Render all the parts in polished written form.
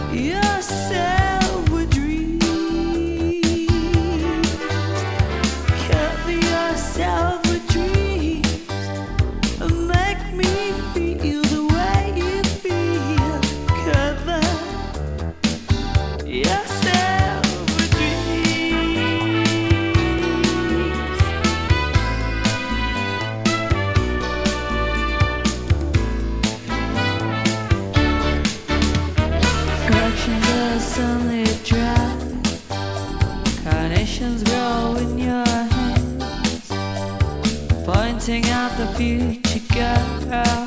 yourself with dreams. Cover yourself with dreams and make me feel the way you feel. Cover yourself with dreams. Russian girls sunlit dry, carnations grow in your hands, pointing out the future girl.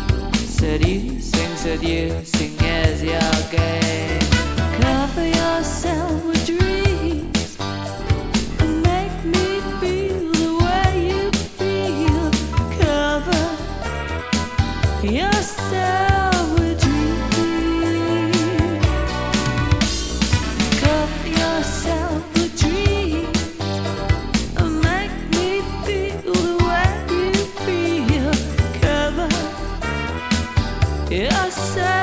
Seducing as your game. Cover yourself with dreams and make me feel the way you feel. Cover yourself with dreams. Cover yourself with dreams and make me feel the way you feel. Cover yourself.